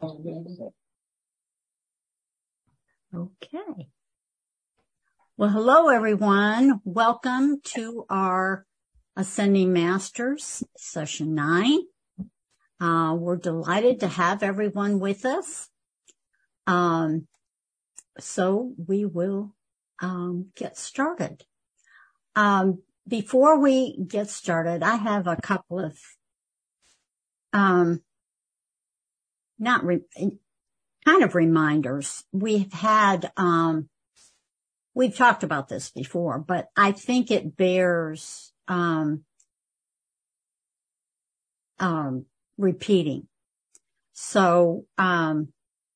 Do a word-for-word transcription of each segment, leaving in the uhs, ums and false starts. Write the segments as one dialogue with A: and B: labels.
A: Okay. Well, hello, everyone. Welcome to our Ascending Masters, Session nine. Uh, we're delighted to have everyone with us. Um, so we will um, get started. Um, before we get started, I have a couple of um, not re- kind of reminders. We've had um, we've talked about this before, but I think it bears um, um, repeating. So, um,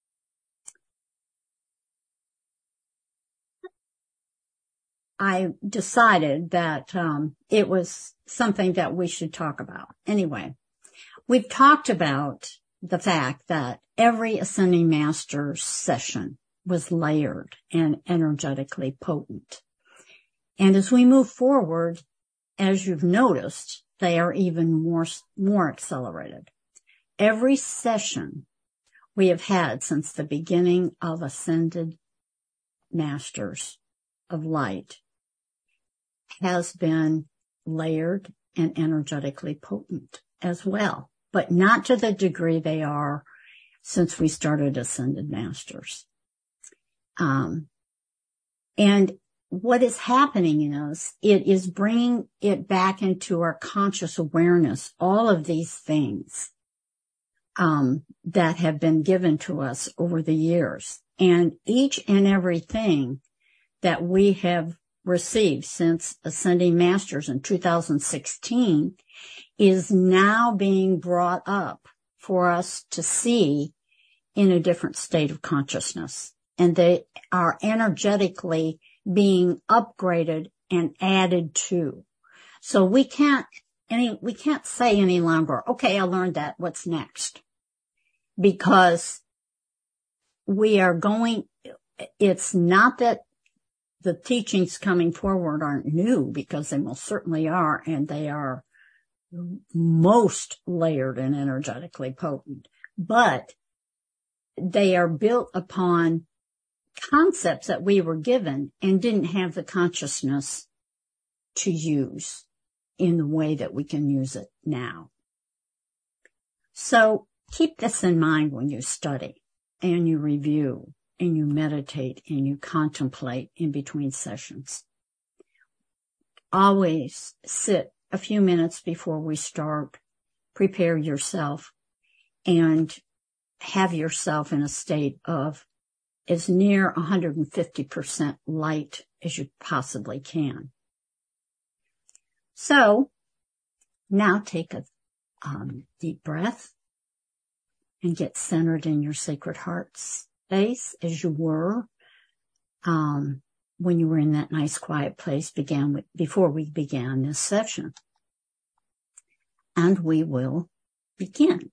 A: I decided that, um, it was something that we should talk about. Anyway, we've talked about the fact that every Ascending Master session was layered and energetically potent. And as we move forward, as you've noticed, they are even more, more accelerated. Every session we have had since the beginning of Ascended Masters of Light has been layered and energetically potent as well, but not to the degree they are since we started Ascended Masters. Um, and what is happening is it is bringing it back into our conscious awareness, all of these things um, that have been given to us over the years. And each and everything that we have received since Ascending Masters in two thousand sixteen is now being brought up for us to see in a different state of consciousness. And they are energetically being upgraded and added to. So we can't any, we can't say any longer, okay, I learned that, what's next? Because we are going, it's not that the teachings coming forward aren't new, because they most certainly are, and they are most layered and energetically potent, but they are built upon concepts that we were given and didn't have the consciousness to use in the way that we can use it now. So keep this in mind when you study and you review and you meditate and you contemplate in between sessions. Always sit a few minutes before we start, prepare yourself, and have yourself in a state of as near one hundred fifty percent light as you possibly can. So now take a um, deep breath and get centered in your sacred heart space as you were um, when you were in that nice quiet place began with, before we began this session. And we will begin.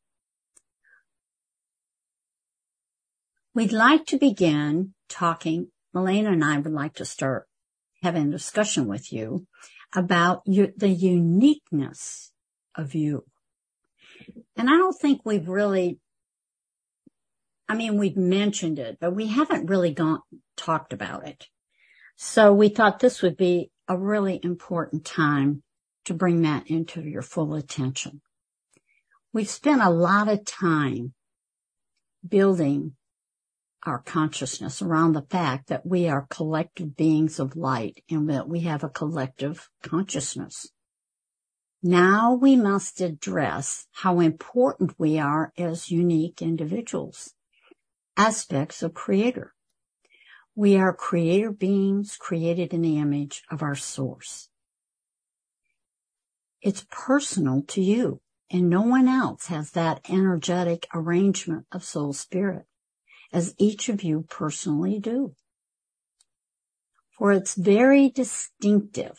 A: We'd like to begin talking, Elena and I would like to start having a discussion with you about your, the uniqueness of you. And I don't think we've really, I mean, we've mentioned it, but we haven't really gone, talked about it. So we thought this would be a really important time to bring that into your full attention. We've spent a lot of time building our consciousness around the fact that we are collective beings of light and that we have a collective consciousness. Now we must address how important we are as unique individuals, aspects of Creator. We are creator beings created in the image of our source. It's personal to you, and no one else has that energetic arrangement of soul spirit, as each of you personally do. For it's very distinctive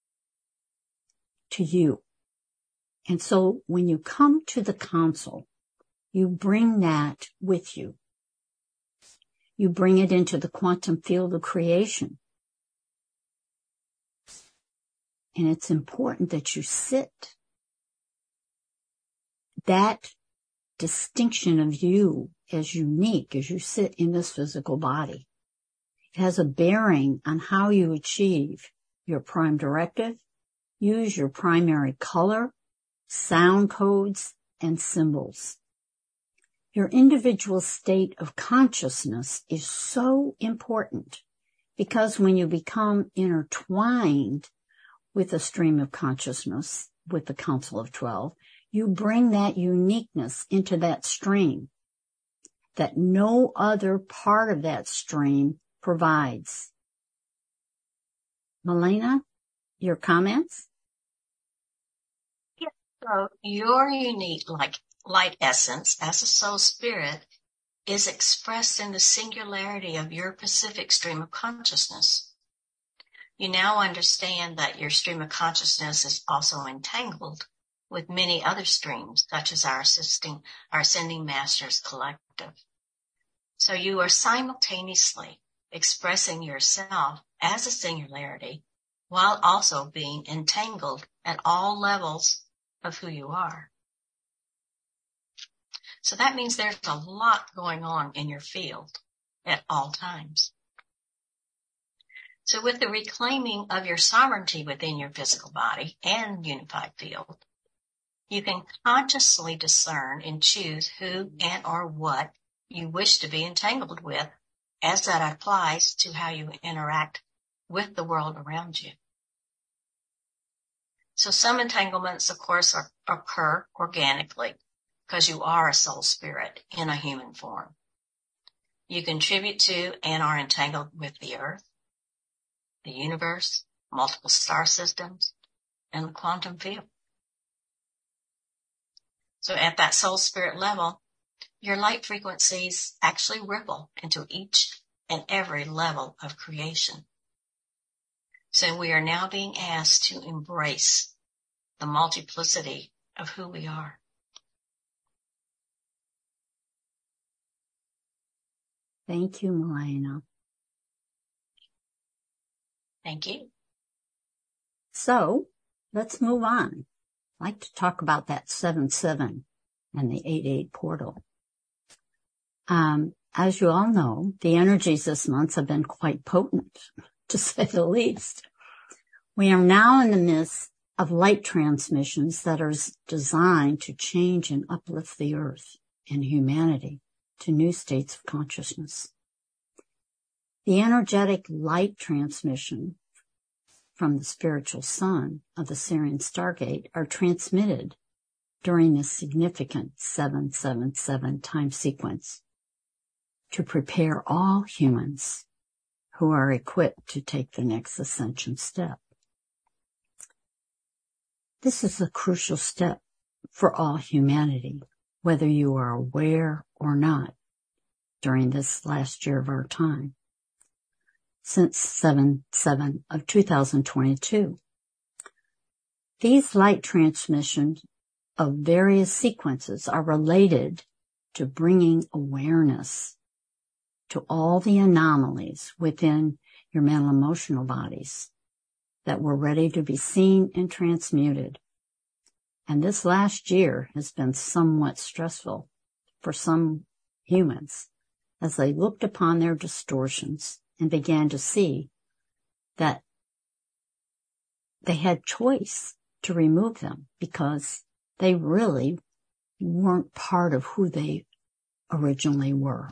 A: to you. And so when you come to the council, you bring that with you. You bring it into the quantum field of creation. And it's important that you sit. That distinction of you as unique as you sit in this physical body. It has a bearing on how you achieve your prime directive, use your primary color, sound codes, and symbols. Your individual state of consciousness is so important because when you become intertwined with a stream of consciousness, with the Council of Twelve, you bring that uniqueness into that stream that no other part of that stream provides. Malena, your comments?
B: Yeah, so your unique like light essence as a soul spirit is expressed in the singularity of your Pacific stream of consciousness. You now understand that your stream of consciousness is also entangled with many other streams, such as our assisting, our Ascending Masters Collective. So you are simultaneously expressing yourself as a singularity while also being entangled at all levels of who you are. So that means there's a lot going on in your field at all times. So with the reclaiming of your sovereignty within your physical body and unified field, you can consciously discern and choose who and or what you wish to be entangled with as that applies to how you interact with the world around you. So some entanglements, of course, are, occur organically because you are a soul spirit in a human form. You contribute to and are entangled with the earth, the universe, multiple star systems, and the quantum field. So at that soul spirit level, your light frequencies actually ripple into each and every level of creation. So we are now being asked to embrace the multiplicity of who we are.
A: Thank you, Malena.
B: Thank you.
A: So let's move on. I'd like to talk about that seven seven and the eight eight portal. Um, as you all know, the energies this month have been quite potent, to say the least. We are now in the midst of light transmissions that are designed to change and uplift the earth and humanity to new states of consciousness. The energetic light transmission from the spiritual sun of the Sirian Stargate are transmitted during this significant seven seven seven time sequence to prepare all humans who are equipped to take the next ascension step. This is a crucial step for all humanity, whether you are aware or not, during this last year of our time, since seven seven of two thousand twenty-two. These light transmissions of various sequences are related to bringing awareness to all the anomalies within your mental emotional bodies that were ready to be seen and transmuted. And this last year has been somewhat stressful for some humans as they looked upon their distortions and began to see that they had choice to remove them because they really weren't part of who they originally were.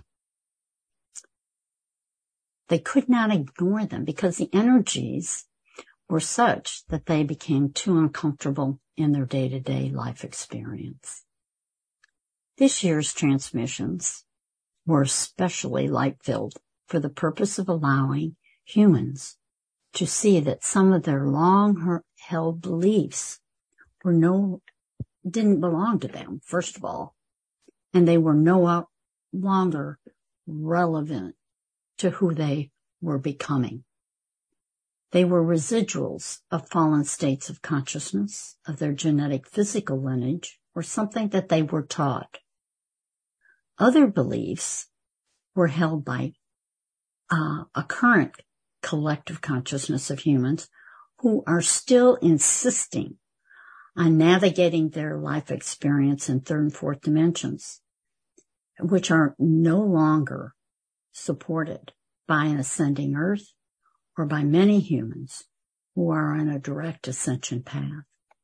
A: They could not ignore them because the energies were such that they became too uncomfortable in their day-to-day life experience. This year's transmissions were especially light-filled for the purpose of allowing humans to see that some of their long-held beliefs were no, didn't belong to them, first of all, and they were no longer relevant to who they were becoming. They were residuals of fallen states of consciousness, of their genetic physical lineage, or something that they were taught. Other beliefs were held by uh, a current collective consciousness of humans who are still insisting on navigating their life experience in third and fourth dimensions. which are no longer supported by an ascending earth or by many humans who are on a direct ascension path.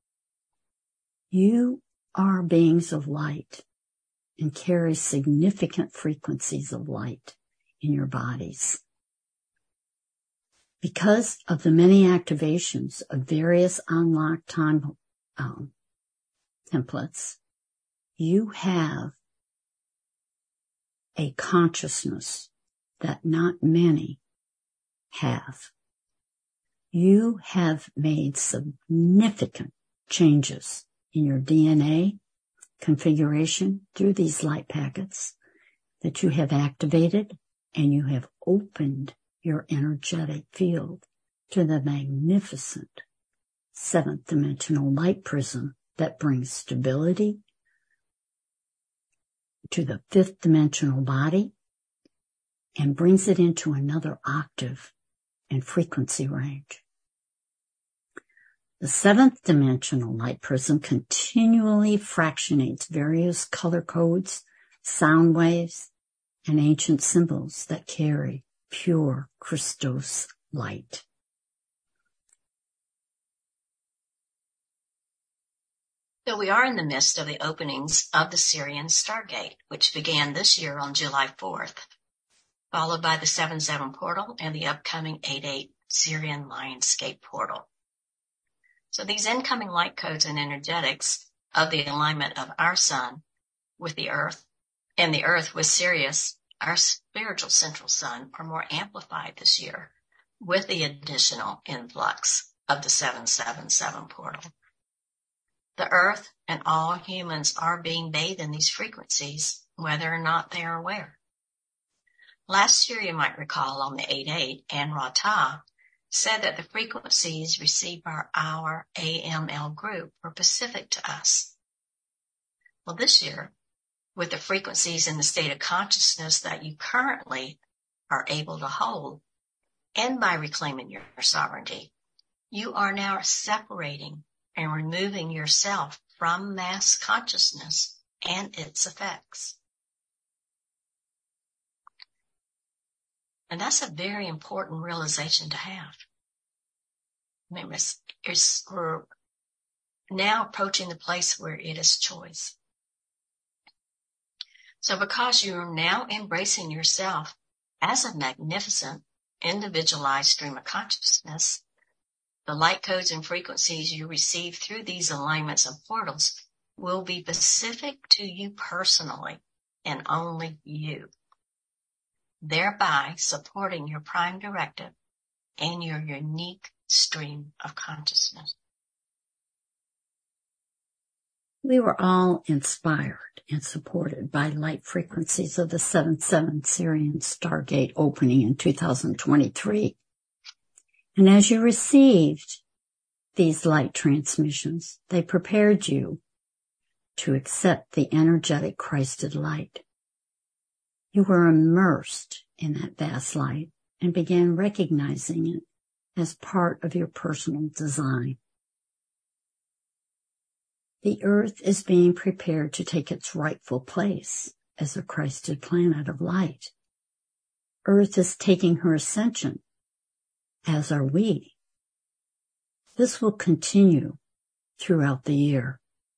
A: You are beings of light and carry significant frequencies of light in your bodies. Because of the many activations of various unlocked time um, templates, you have a consciousness that not many have. You have made significant changes in your D N A configuration through these light packets that you have activated, and you have opened your energetic field to the magnificent seventh dimensional light prism that brings stability to the fifth dimensional body and brings it into another octave and frequency range. The seventh dimensional light prism continually fractionates various color codes, sound waves, and ancient symbols that carry pure Christos light.
B: So we are in the midst of the openings of the Sirian Stargate, which began this year on July fourth, followed by the seven seven portal and the upcoming eight eight Sirian Lionsgate portal. So these incoming light codes and energetics of the alignment of our sun with the earth and the earth with Sirius, our spiritual central sun, are more amplified this year with the additional influx of the seven seven seven portal. The earth and all humans are being bathed in these frequencies, whether or not they are aware. Last year, you might recall, on the eight eight, Ann Rata said that the frequencies received by our A M L group were specific to us. Well, this year, with the frequencies in the state of consciousness that you currently are able to hold, and by reclaiming your sovereignty, you are now separating and removing yourself from mass consciousness and its effects. And that's a very important realization to have. Remember, it's, it's, we're now approaching the place where it is choice. So because you are now embracing yourself as a magnificent, individualized stream of consciousness, the light codes and frequencies you receive through these alignments and portals will be specific to you personally and only you, thereby supporting your prime directive and your unique stream of consciousness.
A: We were all inspired and supported by light frequencies of the seven seven Sirian Stargate opening in two thousand twenty-three. And as you received these light transmissions, they prepared you to accept the energetic Christed light. You were immersed in that vast light and began recognizing it as part of your personal design. The earth is being prepared to take its rightful place as a Christed planet of light. Earth is taking her ascension, as are we. This will continue throughout the year.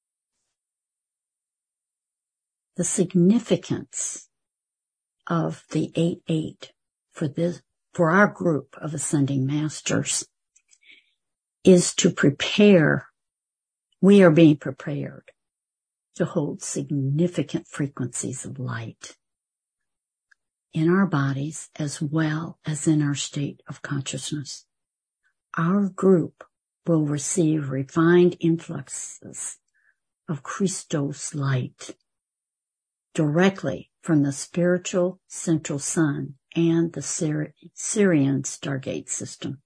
A: The significance of the eight eight for this, for our group of ascending masters, is to prepare. We are being prepared to hold significant frequencies of light in our bodies as well as in our state of consciousness. Our group will receive refined influxes of Christos light directly from the spiritual central sun and the Syri- Sirian Stargate system.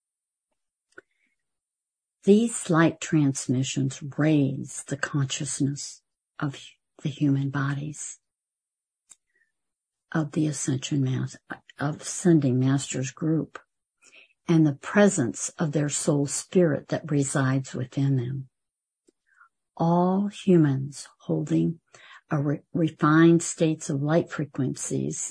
A: These light transmissions raise the consciousness of the human bodies of the Ascension Mas- of Ascending Masters group and the presence of their soul spirit that resides within them. All humans holding a re- refined states of light frequencies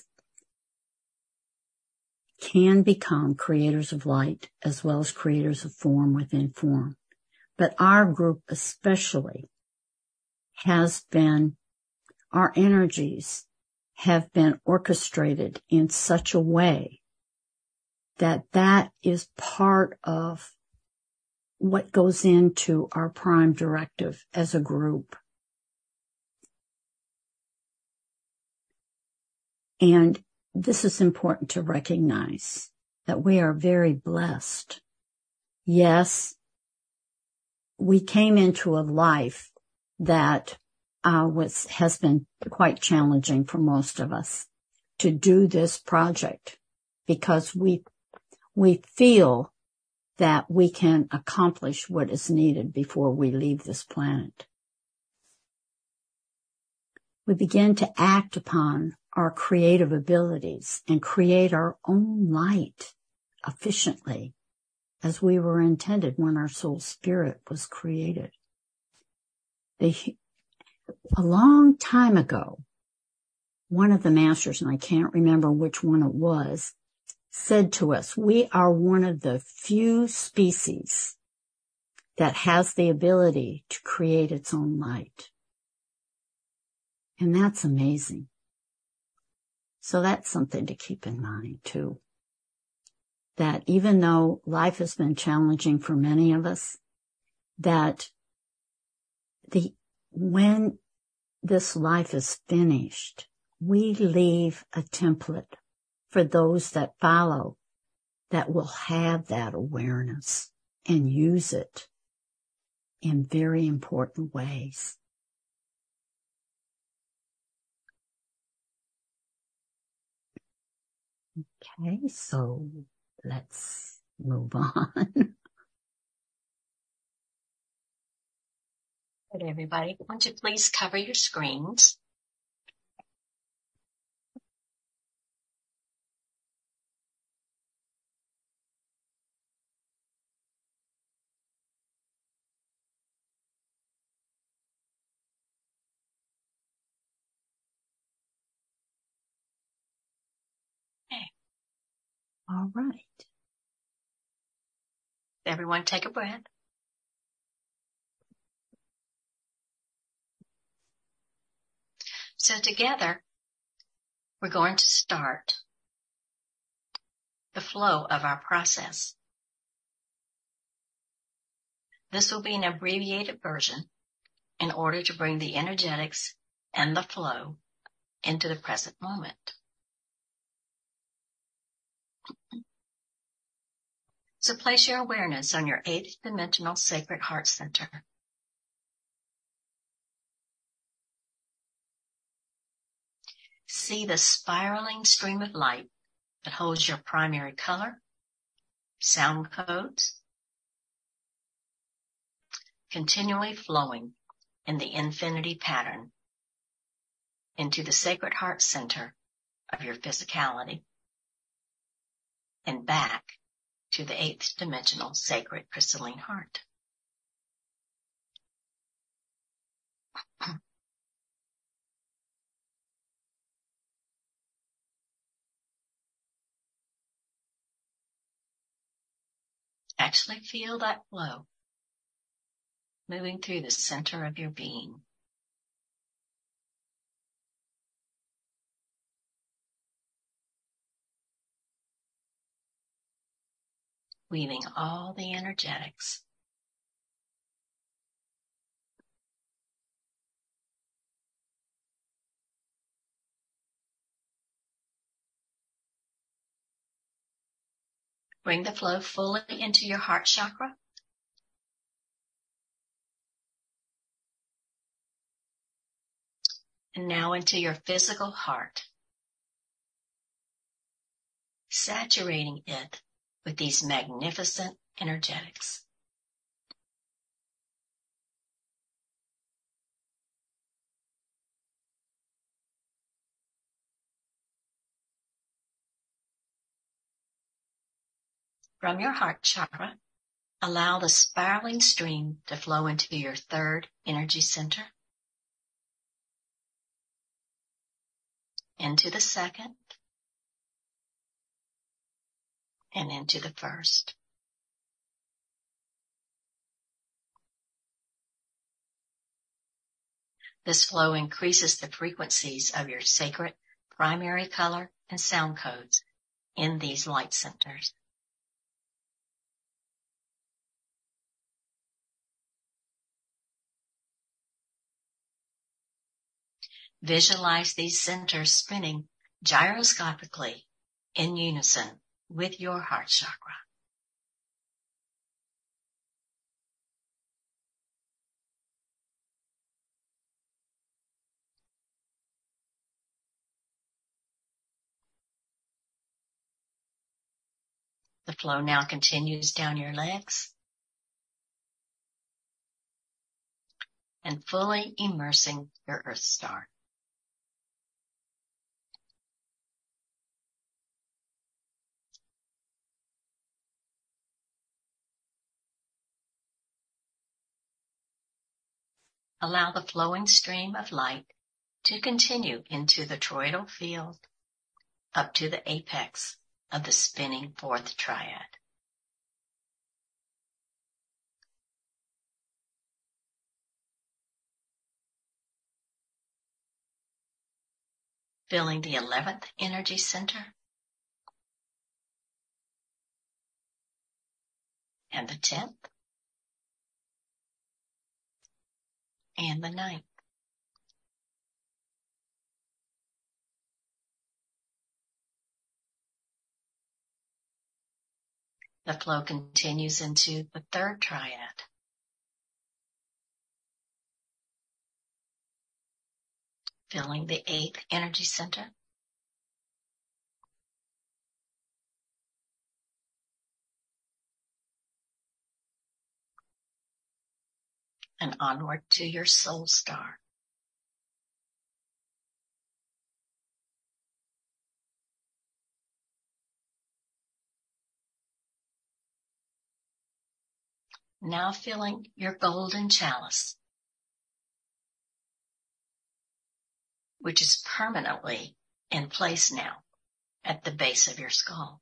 A: can become creators of light as well as creators of form within form. But our group especially has been, our energies have been orchestrated in such a way that that is part of what goes into our prime directive as a group. And this is important to recognize, that we are very blessed. Yes, we came into a life that uh, was has been quite challenging for most of us to do this project, because we we feel that we can accomplish what is needed before we leave this planet. We begin to act upon our creative abilities and create our own light efficiently as we were intended when our soul spirit was created. The, a long time ago, one of the masters, and I can't remember which one it was, said to us, we are one of the few species that has the ability to create its own light. And that's amazing. So that's something to keep in mind too. That even though life has been challenging for many of us, that the, when this life is finished, we leave a template for those that follow that will have that awareness and use it in very important ways. Okay, so let's move on.
B: Good, everybody. Won't you please cover your screens? Okay.
A: All right.
B: Everyone take a breath. So together, we're going to start the flow of our process. This will be an abbreviated version in order to bring the energetics and the flow into the present moment. So place your awareness on your eighth dimensional sacred heart center. See the spiraling stream of light that holds your primary color, sound codes, continually flowing in the infinity pattern into the sacred heart center of your physicality and back to the eighth dimensional sacred crystalline heart. Actually feel that flow moving through the center of your being. Weaving all the energetics. Bring the flow fully into your heart chakra. And now into your physical heart, saturating it with these magnificent energetics. From your heart chakra, allow the spiraling stream to flow into your third energy center. into the second, and into the first. This flow increases the frequencies of your sacred primary color and sound codes in these light centers. Visualize these centers spinning gyroscopically in unison with your heart chakra. The flow now continues down your legs and fully immersing your Earth Star. Allow the flowing stream of light to continue into the toroidal field up to the apex of the spinning fourth triad. Filling the eleventh energy center and the tenth and the ninth. The flow continues into the third triad. Filling the eighth energy center and onward to your soul star. Now filling your golden chalice, which is permanently in place now at the base of your skull.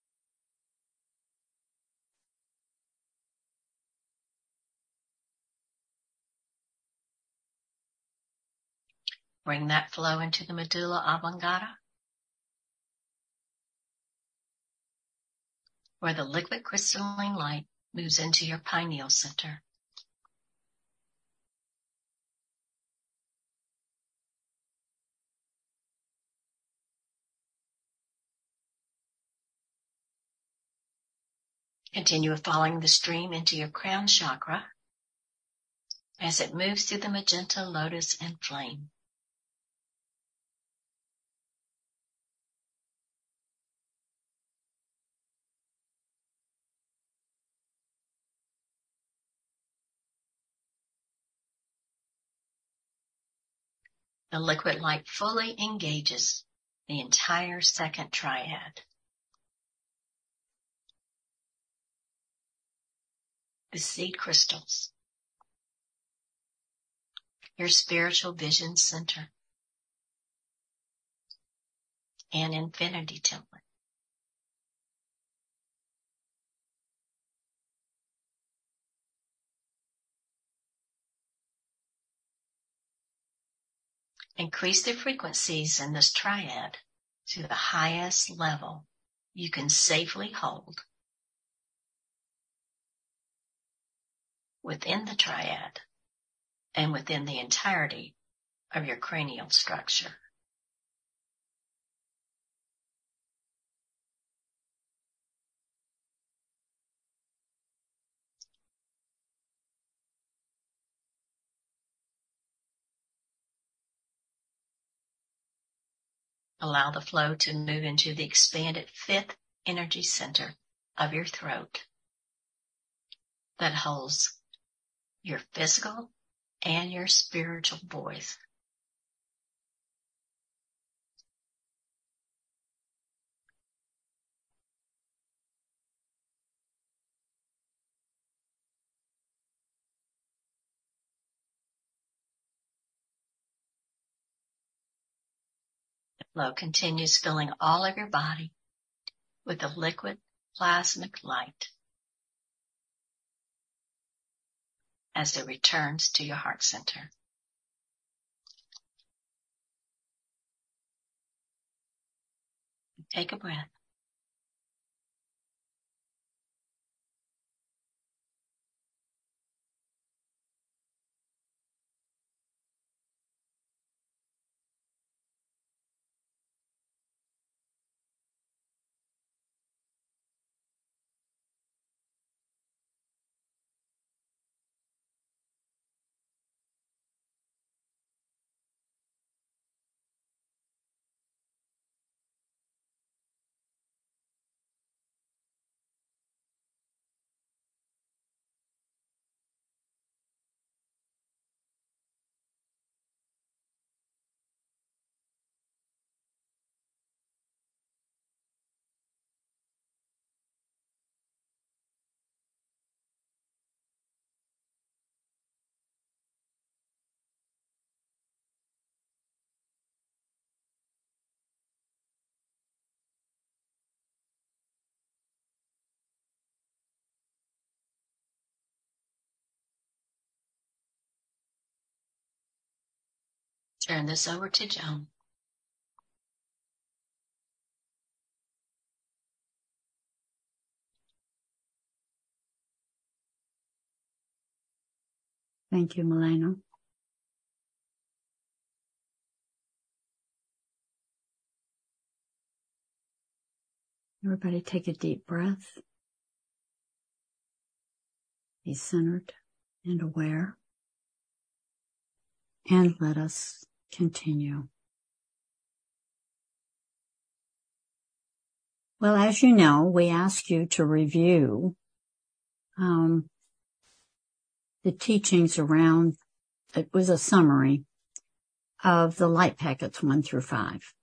B: Bring that flow into the medulla oblongata, where the liquid crystalline light moves into your pineal center. Continue following the stream into your crown chakra as it moves through the magenta, lotus, and flame. The liquid light fully engages the entire second triad. The seed crystals, your spiritual vision center, and infinity template. Increase the frequencies in this triad to the highest level you can safely hold within the triad and within the entirety of your cranial structure. Allow the flow to move into the expanded fifth energy center of your throat that holds your physical and your spiritual voice. The flow continues filling all of your body with a liquid plasmic light as it returns to your heart center. Take a breath. Turn this over to Joan.
A: Thank you, Milena. Everybody take a deep breath. Be centered and aware. And let us continue. Well, as you know, we ask you to review um, the teachings around, it was a summary of the light packets one through five.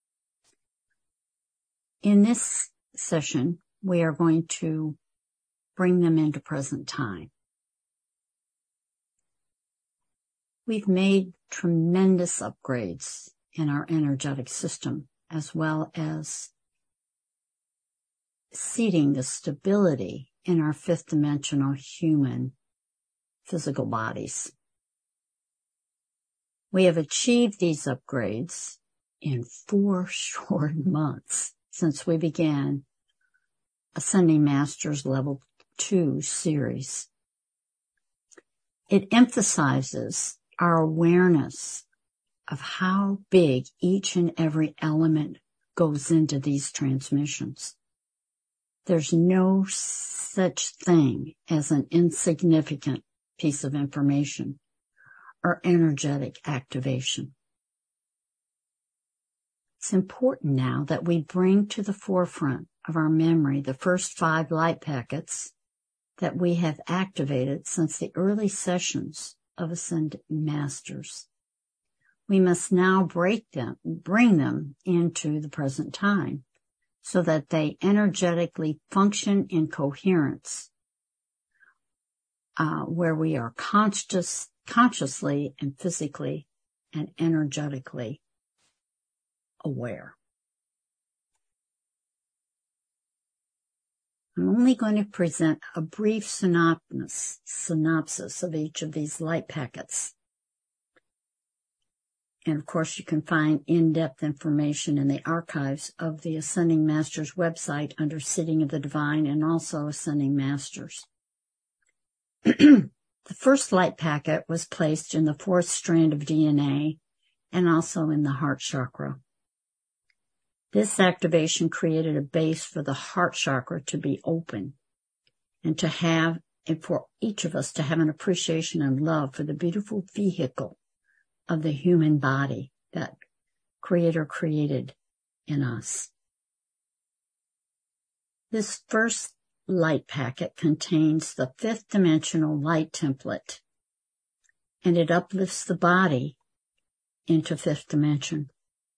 A: In this session, we are going to bring them into present time. We've made tremendous upgrades in our energetic system, as well as seeding the stability in our fifth dimensional human physical bodies. We have achieved these upgrades in four short months since we began Ascending Masters Level two series. It emphasizes our awareness of how big each and every element goes into these transmissions. There's no such thing as an insignificant piece of information or energetic activation. It's important now that we bring to the forefront of our memory the first five light packets that we have activated since the early sessions of Ascended Masters. We must now break them, bring them into the present time so that they energetically function in coherence, uh, where we are conscious, consciously and physically and energetically aware. I'm only going to present a brief synopsis, synopsis of each of these light packets. And of course, you can find in-depth information in the archives of the Ascending Masters website under Sitting of the Divine and also Ascending Masters. The first light packet was placed in the fourth strand of D N A and also in the heart chakra. This activation created a base for the heart chakra to be open and to have, and for each of us to have an appreciation and love for the beautiful vehicle of the human body that Creator created in us. This first light packet contains the fifth dimensional light template, and it uplifts the body into fifth dimension.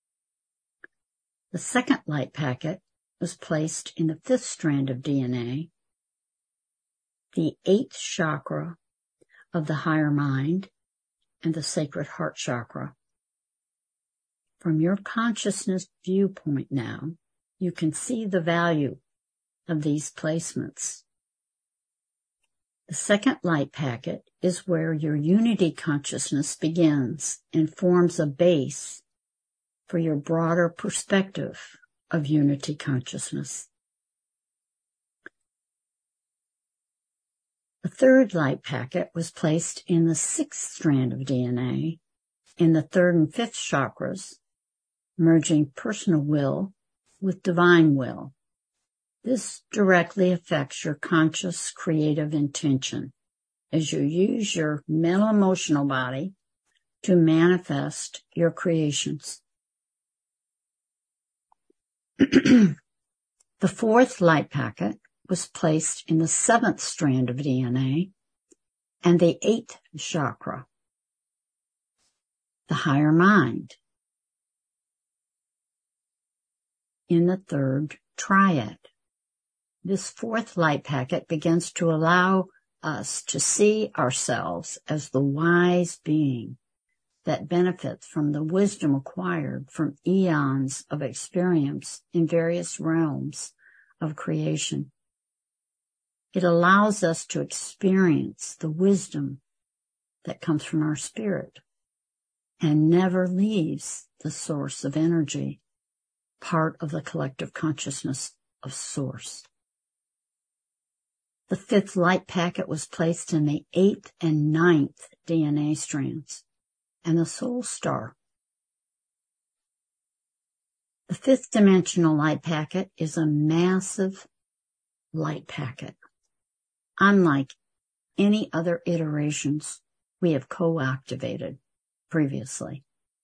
A: The second light packet was placed in the fifth strand of D N A, the eighth chakra of the higher mind, and the sacred heart chakra. From your consciousness viewpoint now, you can see the value of these placements. The second light packet is where your unity consciousness begins and forms a base for your broader perspective of unity consciousness. The third light packet was placed in the sixth strand of D N A, in the third and fifth chakras, merging personal will with divine will. This directly affects your conscious creative intention as you use your mental emotional body to manifest your creations. The fourth light packet was placed in the seventh strand of D N A and the eighth chakra, the higher mind, in the third triad. This fourth light packet begins to allow us to see ourselves as the wise being that benefits from the wisdom acquired from eons of experience in various realms of creation. It allows us to experience the wisdom that comes from our spirit and never leaves the source of energy, part of the collective consciousness of Source. The fifth light packet was placed in the eighth and ninth D N A strands and the soul star. The fifth dimensional light packet is a massive light packet, unlike any other iterations we have co-activated previously.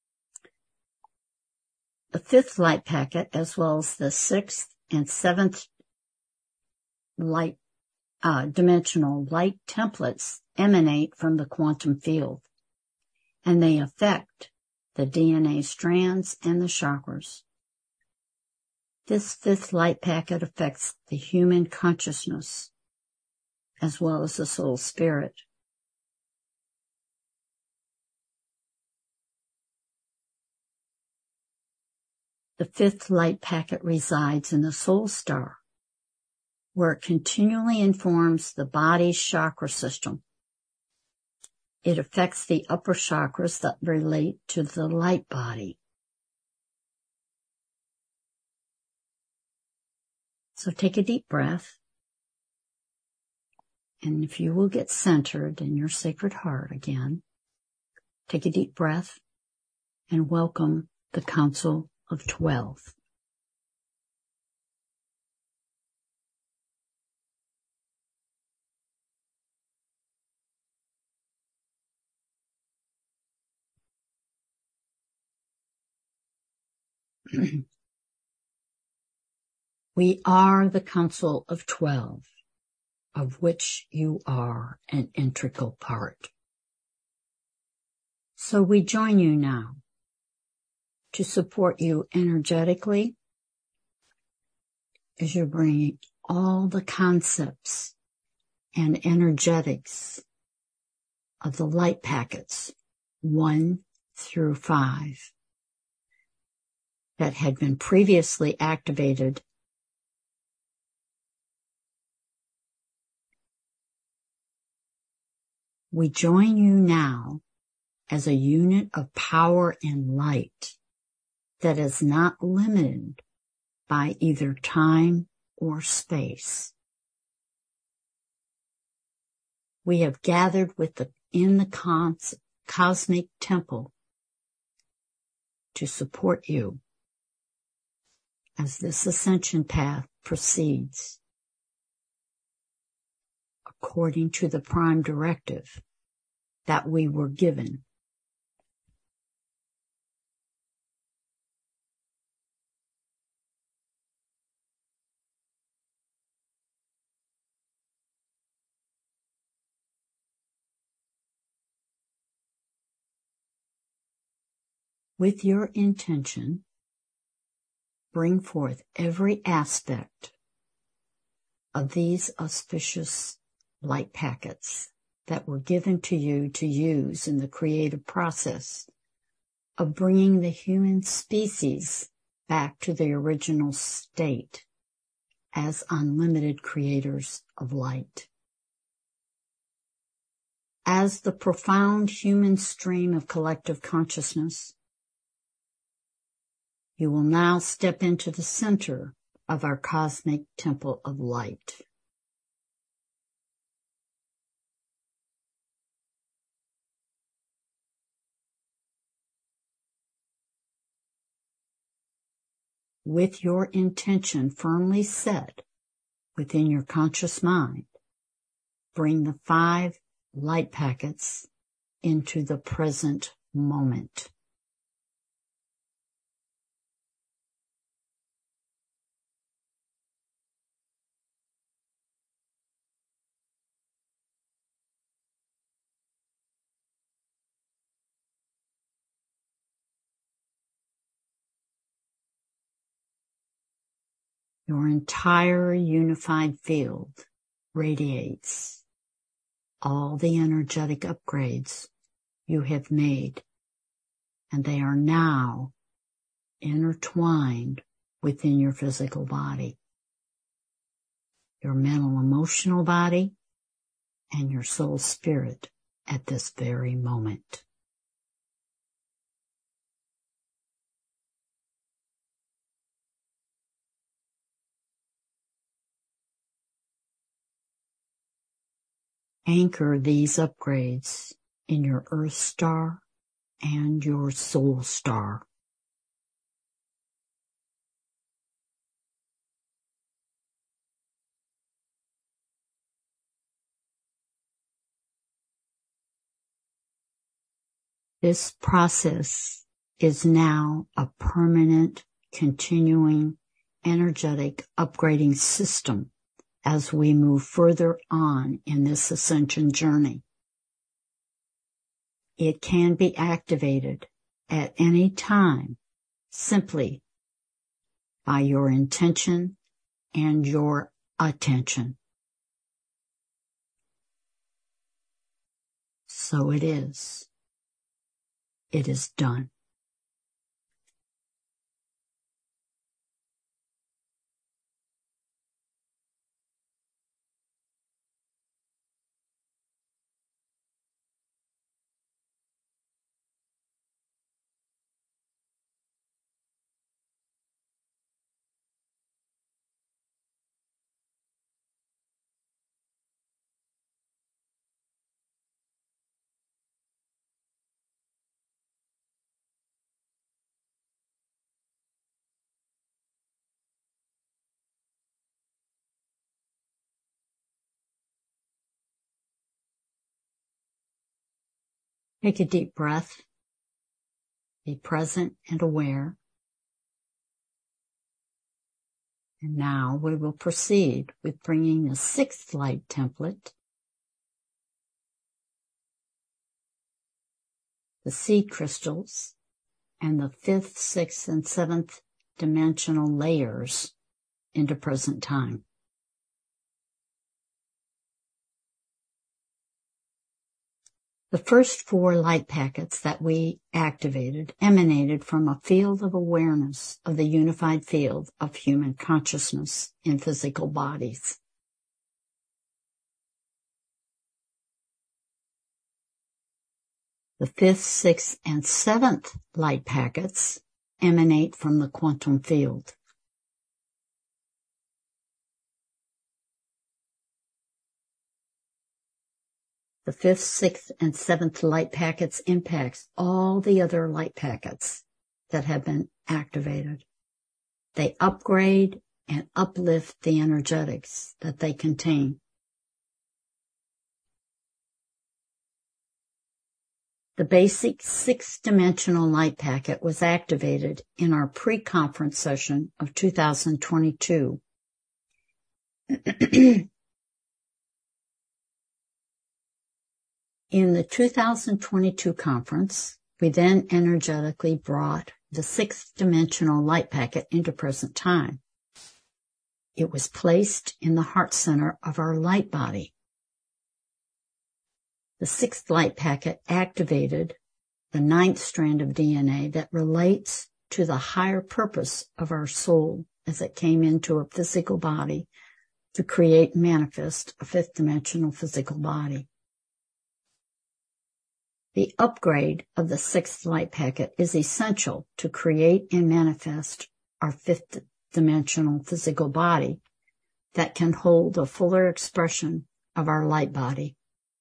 A: The fifth light packet, as well as the sixth and seventh light uh, dimensional light templates, emanate from the quantum field, and they affect the D N A strands and the chakras. This fifth light packet affects the human consciousness as well as the soul spirit. The fifth light packet resides in the soul star, where it continually informs the body's chakra system. It affects the upper chakras that relate to the light body. So take a deep breath. And if you will get centered in your sacred heart again, take a deep breath and welcome the Council of Twelve. We are the Council of Twelve, of which you are an integral part. So we join you now to support you energetically as you're bringing all the concepts and energetics of the light packets one through five that had been previously activated We join you now as a unit of power and light that is not limited by either time or space. We have gathered with the, in the cos, cosmic temple to support you as this ascension path proceeds according to the prime directive that we were given. With your intention, bring forth every aspect of these auspicious light packets that were given to you to use in the creative process of bringing the human species back to the original state as unlimited creators of light. As the profound human stream of collective consciousness, you will now step into the center of our cosmic temple of light. With your intention firmly set within your conscious mind, bring the five light packets into the present moment. Your entire unified field radiates all the energetic upgrades you have made, and they are now intertwined within your physical body, your mental emotional body, and your soul spirit at this very moment. Anchor these upgrades in your Earth Star and your Soul Star. This process is now a permanent, continuing, energetic upgrading system as we move further on in this ascension journey. It can be activated at any time simply by your intention and your attention. So it is. It is done. Take a deep breath. Be present and aware. And now we will proceed with bringing the sixth light template, the seed crystals, and the fifth, sixth, and seventh dimensional layers into present time. The first four light packets that we activated emanated from a field of awareness of the unified field of human consciousness in physical bodies. The fifth, sixth, and seventh light packets emanate from the quantum field. The fifth, sixth, and seventh light packets impacts all the other light packets that have been activated. They upgrade and uplift the energetics that they contain. The basic six-dimensional light packet was activated in our pre-conference session of two thousand twenty-two. In the two thousand twenty-two conference, we then energetically brought the sixth dimensional light packet into present time. It was placed in the heart center of our light body. The sixth light packet activated the ninth strand of D N A that relates to the higher purpose of our soul as it came into a physical body to create and manifest a fifth dimensional physical body. The upgrade of the sixth light packet is essential to create and manifest our fifth dimensional physical body that can hold a fuller expression of our light body.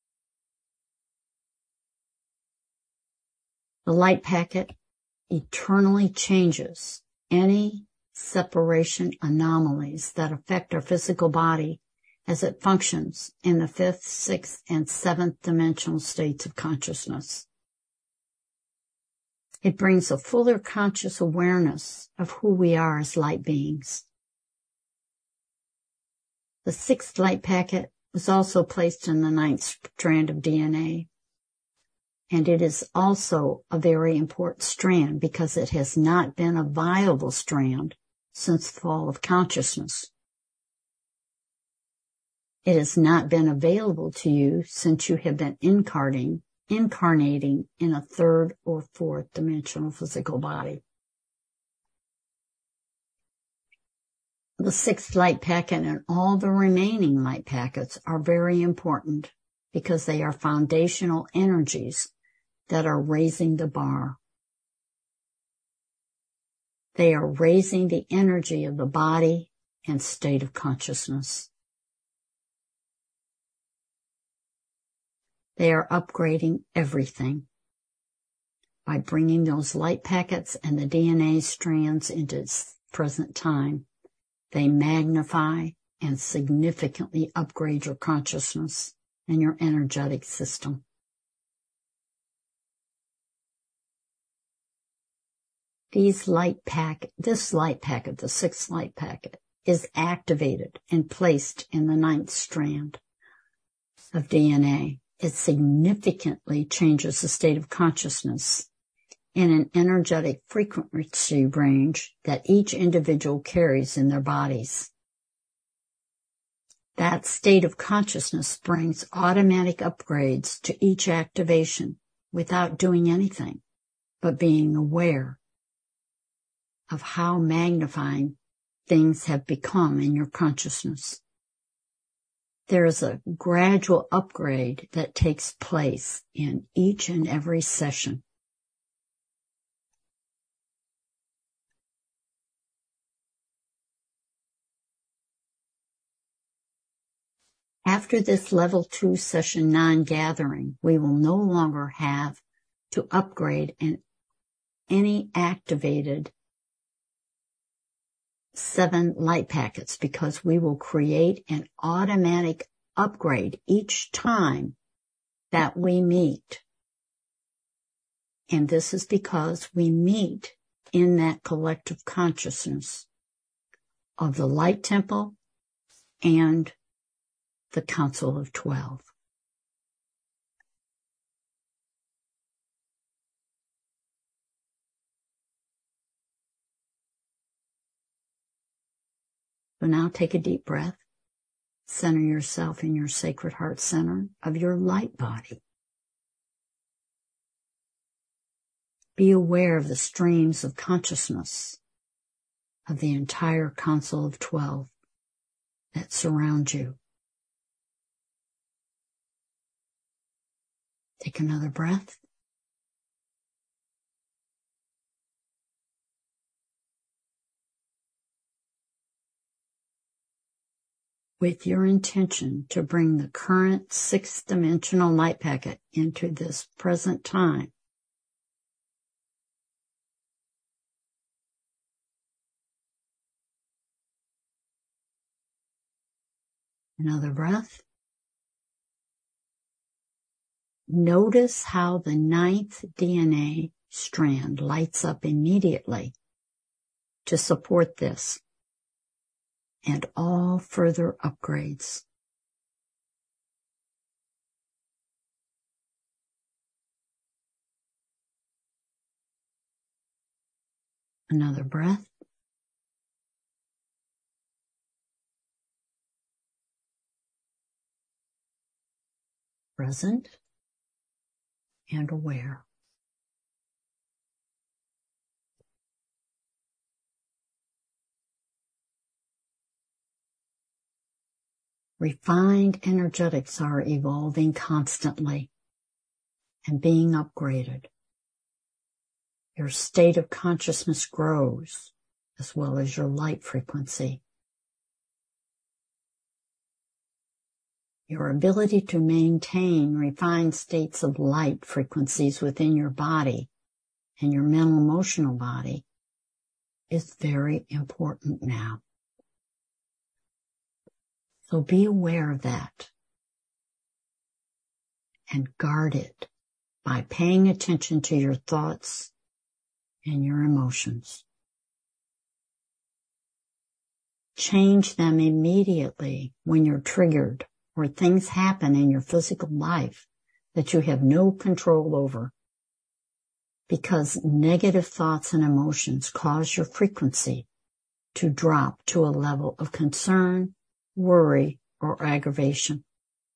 A: The light packet eternally changes any separation anomalies that affect our physical body as it functions in the fifth, sixth, and seventh dimensional states of consciousness. It brings a fuller conscious awareness of who we are as light beings. The sixth light packet was also placed in the ninth strand of D N A, and it is also a very important strand because it has not been a viable strand since the fall of consciousness. It has not been available to you since you have been incarnating, incarnating in a third or fourth dimensional physical body. The sixth light packet and all the remaining light packets are very important because they are foundational energies that are raising the bar. They are raising the energy of the body and state of consciousness. They are upgrading everything by bringing those light packets and the D N A strands into its present time. They magnify and significantly upgrade your consciousness and your energetic system. These light pack, this light packet, the sixth light packet, is activated and placed in the ninth strand of D N A. It significantly changes the state of consciousness in an energetic frequency range that each individual carries in their bodies. That state of consciousness brings automatic upgrades to each activation without doing anything but being aware of how magnifying things have become in your consciousness. There is a gradual upgrade that takes place in each and every session. After this level two session nine gathering, we will no longer have to upgrade in any activated seven light packets because we will create an automatic upgrade each time that we meet. And this is because we meet in that collective consciousness of the Light Temple and the Council of Twelve. So now take a deep breath. Center yourself in your sacred heart center of your light body. Be aware of the streams of consciousness of the entire Council of Twelve that surround you. Take another breath. With your intention to bring the current sixth dimensional light packet into this present time. Another breath. Notice how the ninth D N A strand lights up immediately to support this and all further upgrades. Another breath. Present and aware. Refined energetics are evolving constantly and being upgraded. Your state of consciousness grows, as well as your light frequency. Your ability to maintain refined states of light frequencies within your body and your mental emotional body is very important now. So be aware of that and guard it by paying attention to your thoughts and your emotions. Change them immediately when you're triggered or things happen in your physical life that you have no control over, because negative thoughts and emotions cause your frequency to drop to a level of concern, worry, or aggravation.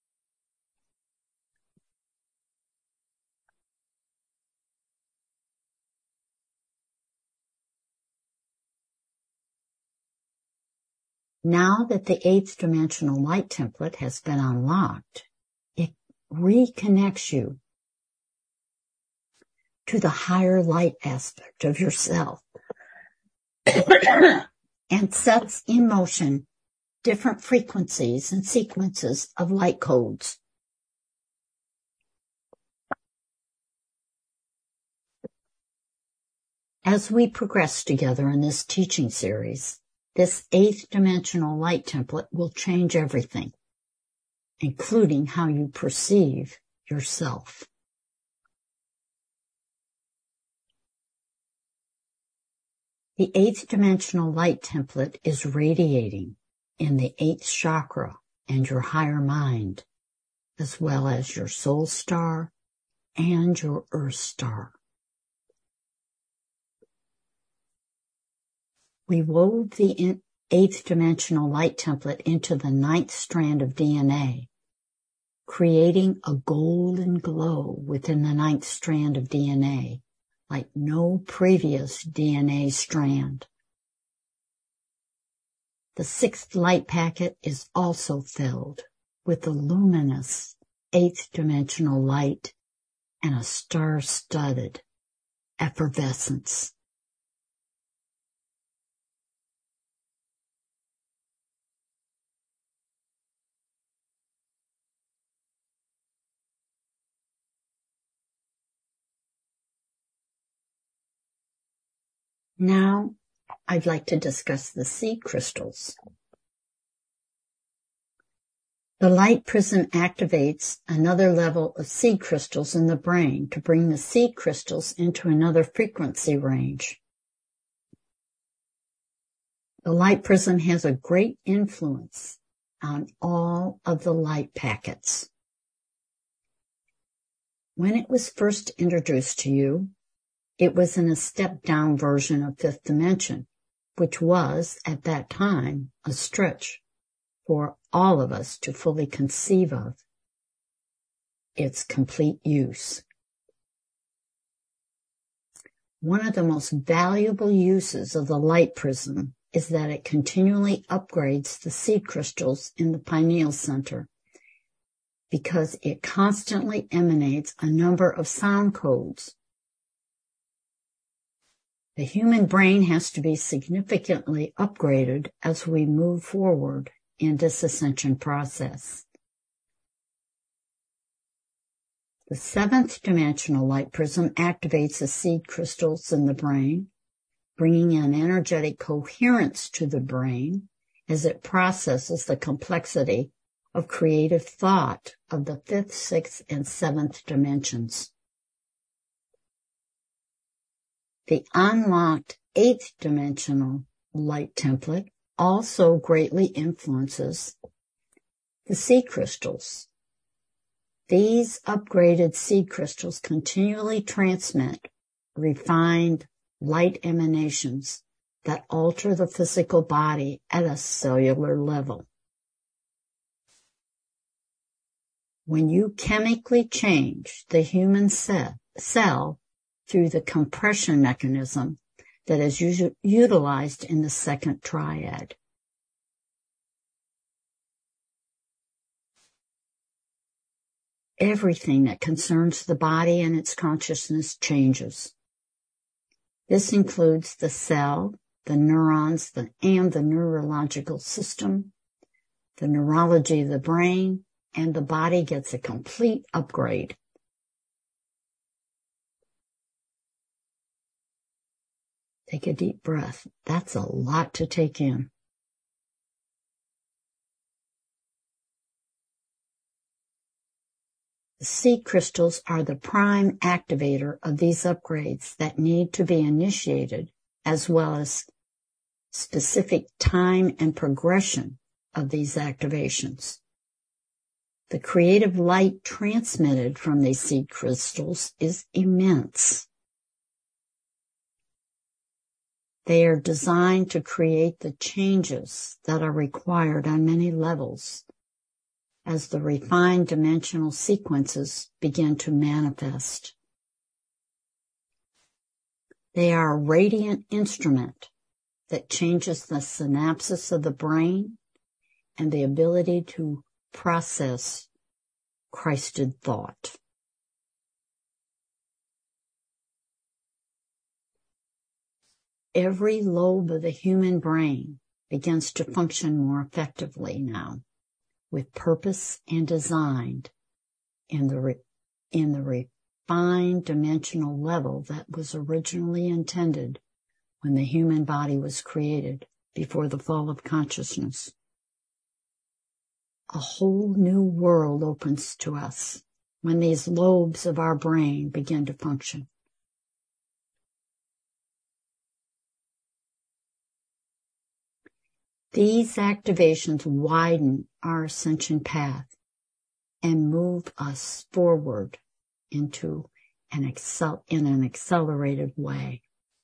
A: Now that the eighth dimensional light template has been unlocked, it reconnects you to the higher light aspect of yourself and sets in motion different frequencies and sequences of light codes. As we progress together in this teaching series, this eighth dimensional light template will change everything, including how you perceive yourself. The eighth dimensional light template is radiating in the eighth chakra and your higher mind, as well as your soul star and your earth star. We wove the eighth dimensional light template into the ninth strand of D N A, creating a golden glow within the ninth strand of D N A, like no previous D N A strand. The sixth light packet is also filled with the luminous eighth dimensional light and a star-studded effervescence. Now, I'd like to discuss the seed crystals. The light prism activates another level of seed crystals in the brain to bring the seed crystals into another frequency range. The light prism has a great influence on all of the light packets. When it was first introduced to you, it was in a step-down version of fifth dimension, which was, at that time, a stretch for all of us to fully conceive of its complete use. One of the most valuable uses of the light prism is that it continually upgrades the seed crystals in the pineal center, because it constantly emanates a number of sound codes. The human brain has to be significantly upgraded as we move forward in this ascension process. The seventh dimensional light prism activates the seed crystals in the brain, bringing an energetic coherence to the brain as it processes the complexity of creative thought of the fifth, sixth, and seventh dimensions. The unlocked eighth dimensional light template also greatly influences the seed crystals. These upgraded seed crystals continually transmit refined light emanations that alter the physical body at a cellular level. When you chemically change the human cell, cell through the compression mechanism that is usu- utilized in the second triad, everything that concerns the body and its consciousness changes. This includes the cell, the neurons, the, and the neurological system, the neurology of the brain, and the body gets a complete upgrade. Take a deep breath. That's a lot to take in. The seed crystals are the prime activator of these upgrades that need to be initiated, as well as specific time and progression of these activations. The creative light transmitted from these seed crystals is immense. They are designed to create the changes that are required on many levels as the refined dimensional sequences begin to manifest. They are a radiant instrument that changes the synapses of the brain and the ability to process Christed thought. Every lobe of the human brain begins to function more effectively now, with purpose and design in the, re- in the refined dimensional level that was originally intended when the human body was created before the fall of consciousness. A whole new world opens to us when these lobes of our brain begin to function. These activations widen our ascension path and move us forward into an excel, in an accelerated way.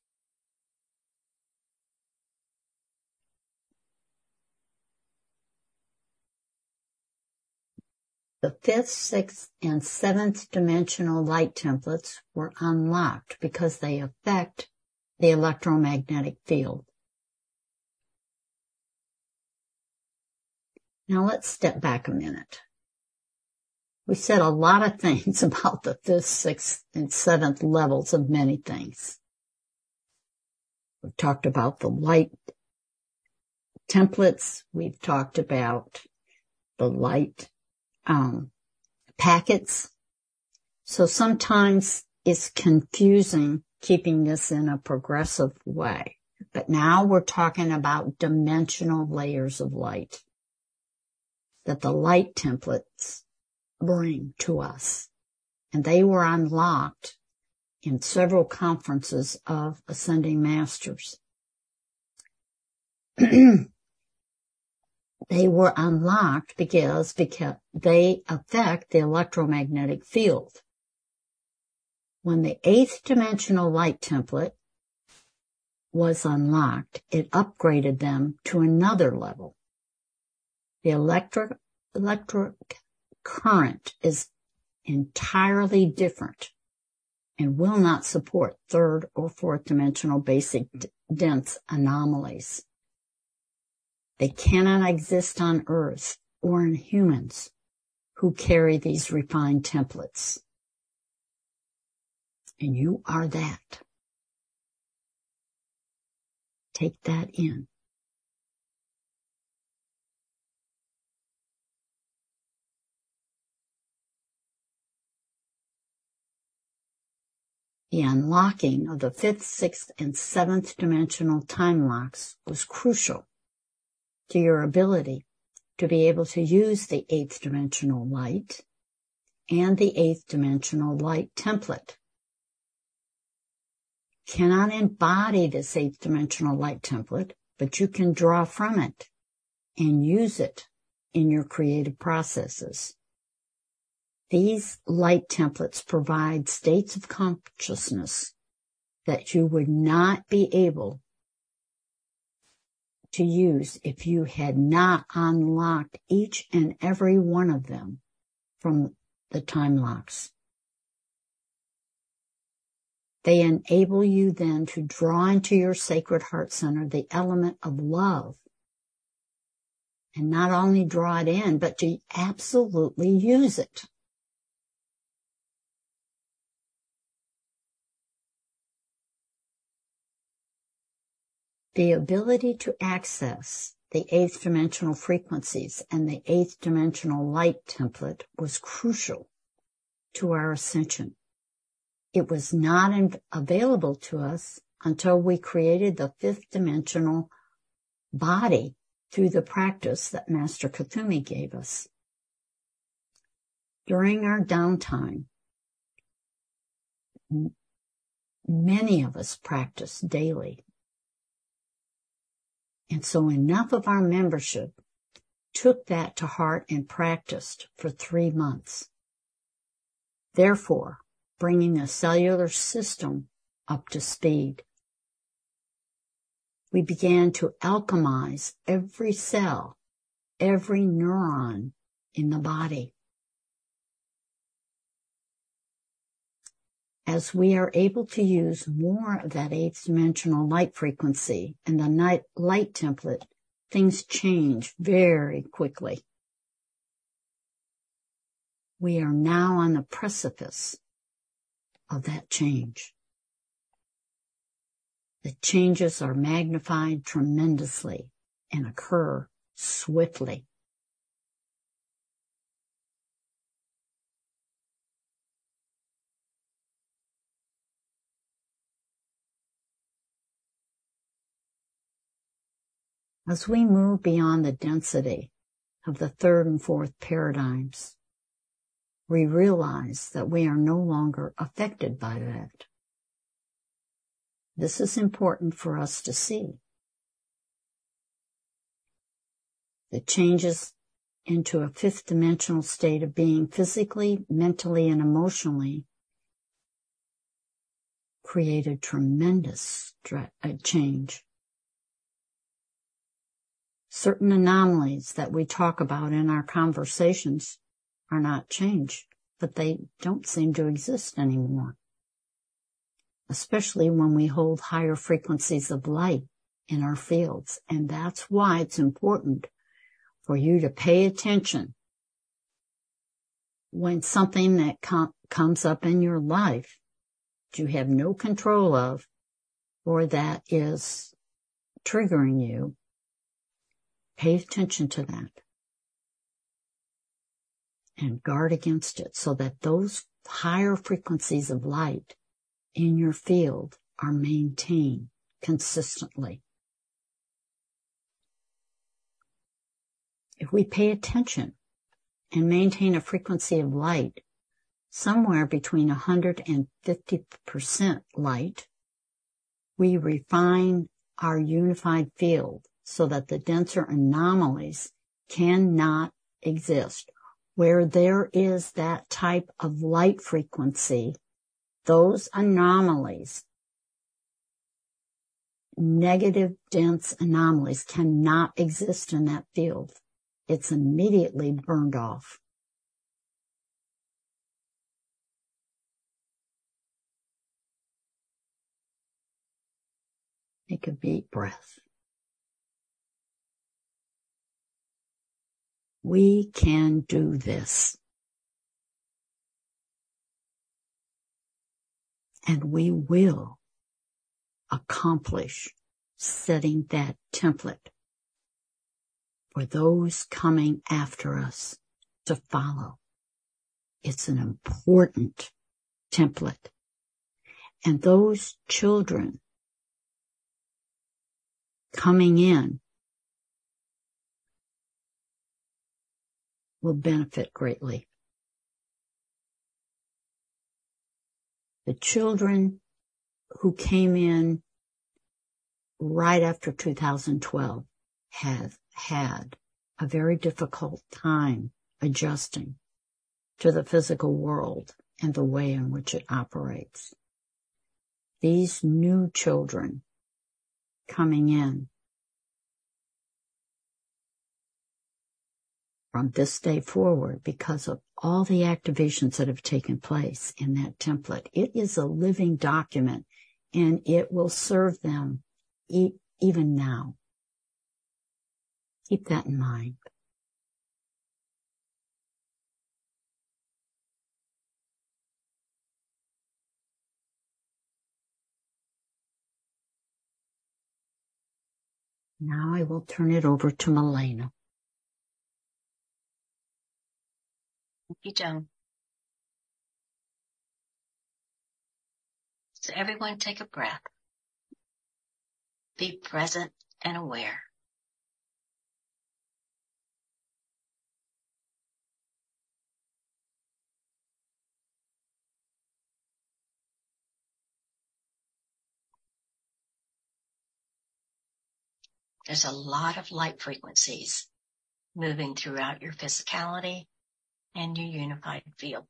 A: The fifth, sixth, and seventh dimensional light templates were unlocked because they affect the electromagnetic field. Now let's step back a minute. We said a lot of things about the fifth, sixth, and seventh levels of many things. We've talked about the light templates. We've talked about the light um, packets. So sometimes it's confusing keeping this in a progressive way. But now we're talking about dimensional layers of light that the light templates bring to us. And they were unlocked in several conferences of Ascending Masters. They were unlocked because, because they affect the electromagnetic field. When the eighth dimensional light template was unlocked, it upgraded them to another level. The electric, electric current is entirely different and will not support third or fourth dimensional basic d- dense anomalies. They cannot exist on Earth or in humans who carry these refined templates. And you are that. Take that in. The unlocking of the fifth, sixth, and seventh dimensional time locks was crucial to your ability to be able to use the eighth dimensional light and the eighth dimensional light template. You cannot embody this eighth dimensional light template, but you can draw from it and use it in your creative processes. These light templates provide states of consciousness that you would not be able to use if you had not unlocked each and every one of them from the time locks. They enable you then to draw into your sacred heart center the element of love. And not only draw it in, but to absolutely use it. The ability to access the eighth dimensional frequencies and the eighth dimensional light template was crucial to our ascension. It was not available to us until we created the fifth dimensional body through the practice that Master Kuthumi gave us. During our downtime, many of us practiced daily. And so enough of our membership took that to heart and practiced for three months. Therefore, bringing the cellular system up to speed. We began to alchemize every cell, every neuron in the body. As we are able to use more of that eighth dimensional light frequency and the night light template, things change very quickly. We are now on the precipice of that change. The changes are magnified tremendously and occur swiftly. As we move beyond the density of the third and fourth paradigms, we realize that we are no longer affected by that. This is important for us to see. The changes into a fifth dimensional state of being physically, mentally, and emotionally created tremendous change. Certain anomalies that we talk about in our conversations are not changed, but they don't seem to exist anymore, especially when we hold higher frequencies of light in our fields. And that's why it's important for you to pay attention when something that com- comes up in your life that you have no control of or that is triggering you. Pay attention to that and guard against it so that those higher frequencies of light in your field are maintained consistently. If we pay attention and maintain a frequency of light somewhere between one hundred fifty percent light, we refine our unified field so that the denser anomalies cannot exist. Where there is that type of light frequency, those anomalies, negative dense anomalies, cannot exist in that field. It's immediately burned off. Take a deep breath. We can do this. And we will accomplish setting that template for those coming after us to follow. It's an important template. And those children coming in will benefit greatly. The children who came in right after two thousand twelve have had a very difficult time adjusting to the physical world and the way in which it operates. These new children coming in from this day forward, because of all the activations that have taken place in that template, it is a living document and it will serve them e- even now. Keep that in mind. Now I will turn it over to Milena.
B: Thank you, Joan. So everyone take a breath. Be present and aware. There's a lot of light frequencies moving throughout your physicality and your unified field.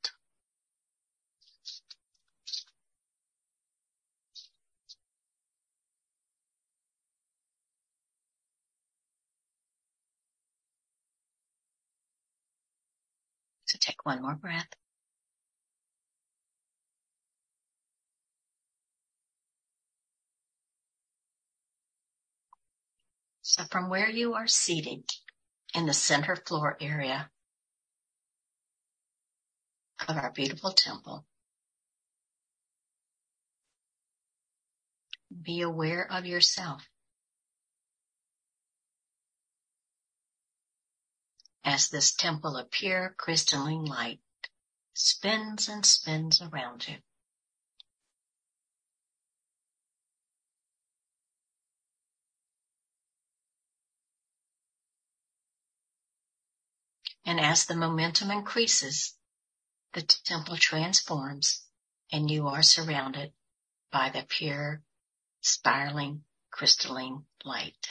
B: So take one more breath. So from where you are seated in the center floor area of our beautiful temple, be aware of yourself as this temple of pure crystalline light spins and spins around you. And as the momentum increases, the temple transforms and you are surrounded by the pure, spiraling, crystalline light.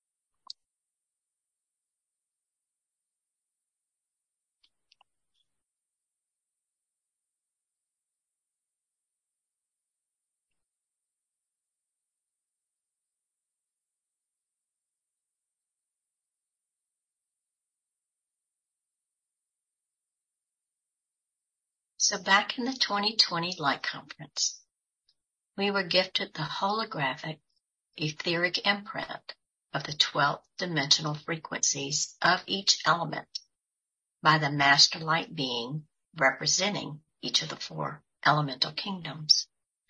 B: So back in the twenty twenty Light Conference, we were gifted the holographic etheric imprint of the twelfth dimensional frequencies of each element by the Master Light Being representing each of the four elemental kingdoms.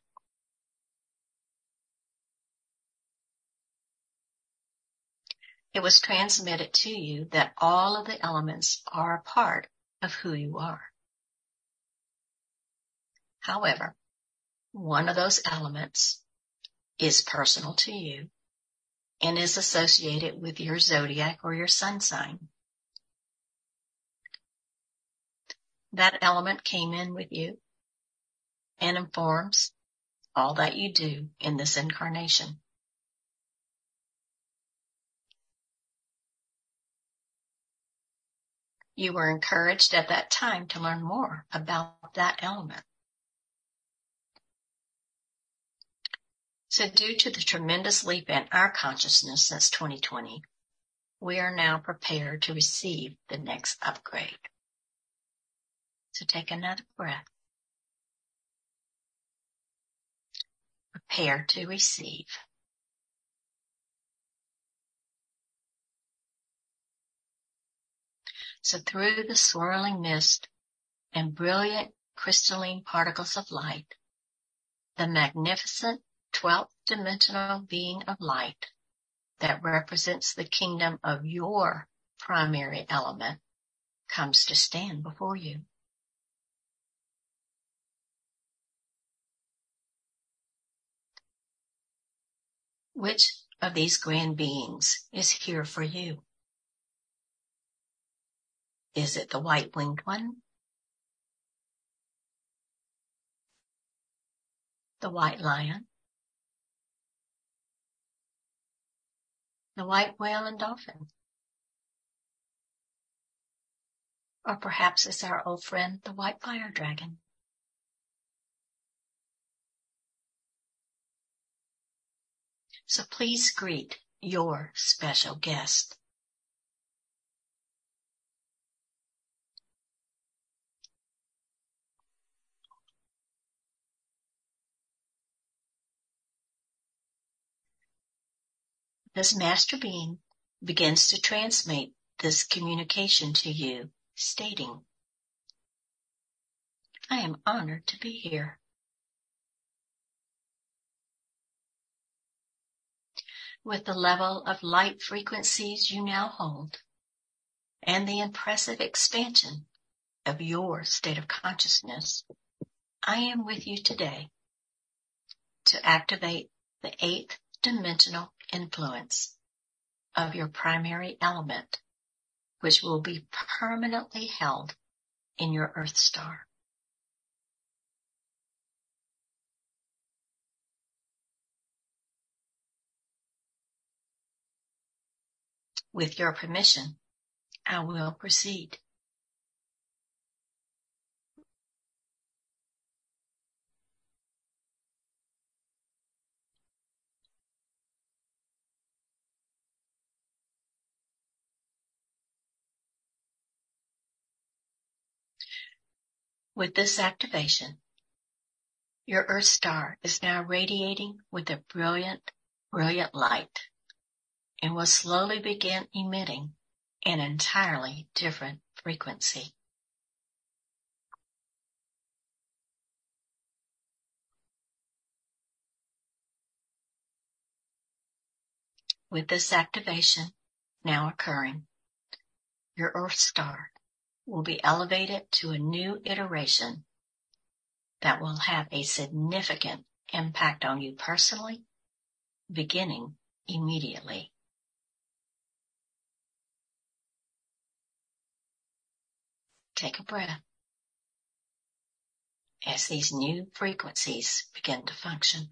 B: It was transmitted to you that all of the elements are a part of who you are. However, one of those elements is personal to you and is associated with your zodiac or your sun sign. That element came in with you and informs all that you do in this incarnation. You were encouraged at that time to learn more about that element. So due to the tremendous leap in our consciousness since twenty twenty, we are now prepared to receive the next upgrade. So take another breath. Prepare to receive. So through the swirling mist and brilliant crystalline particles of light, the magnificent twelfth dimensional being of light that represents the kingdom of your primary element comes to stand before you. Which of these grand beings is here for you? Is it the white-winged one? The white lion? The white whale and dolphin? Or perhaps it's our old friend, the white fire dragon? So please greet your special guest. This Master Being begins to transmit this communication to you, stating, I am honored to be here. With the level of light frequencies you now hold and the impressive expansion of your state of consciousness, I am with you today to activate the eighth dimensional influence of your primary element, which will be permanently held in your Earth star. With your permission, I will proceed. With this activation, your Earth star is now radiating with a brilliant, brilliant light and will slowly begin emitting an entirely different frequency. With this activation now occurring, your Earth star will be elevated to a new iteration that will have a significant impact on you personally, beginning immediately. Take a breath as these new frequencies begin to function.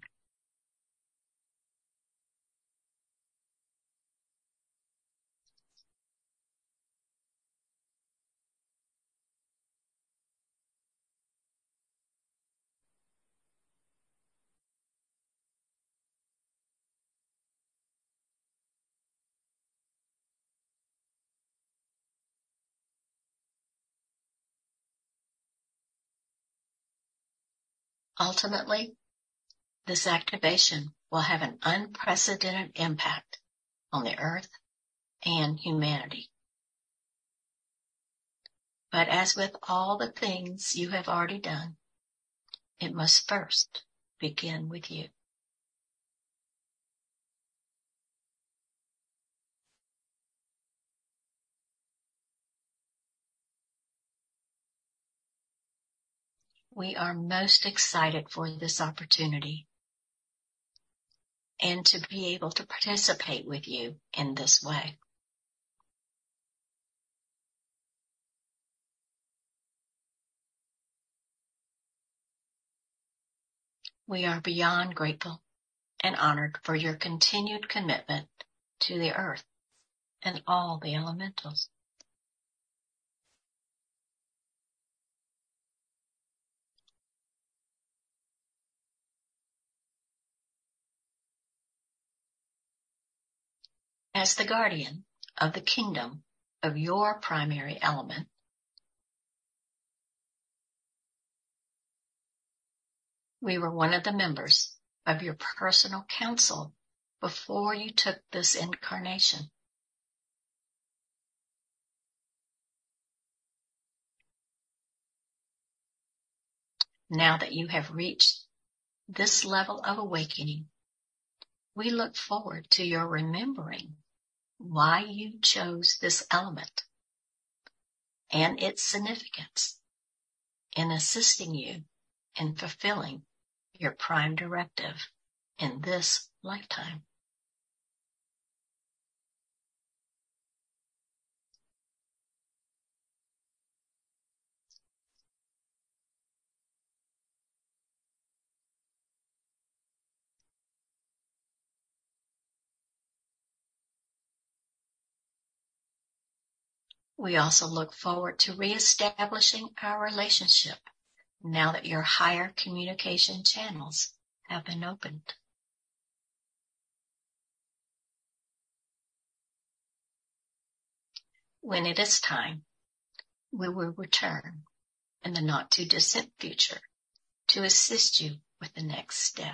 B: Ultimately, this activation will have an unprecedented impact on the Earth and humanity. But as with all the things you have already done, it must first begin with you. We are most excited for this opportunity and to be able to participate with you in this way. We are beyond grateful and honored for your continued commitment to the Earth and all the elementals. As the guardian of the kingdom of your primary element, we were one of the members of your personal council before you took this incarnation. Now that you have reached this level of awakening, we look forward to your remembering why you chose this element and its significance in assisting you in fulfilling your prime directive in this lifetime. We also look forward to reestablishing our relationship now that your higher communication channels have been opened. When it is time, we will return in the not too distant future to assist you with the next step.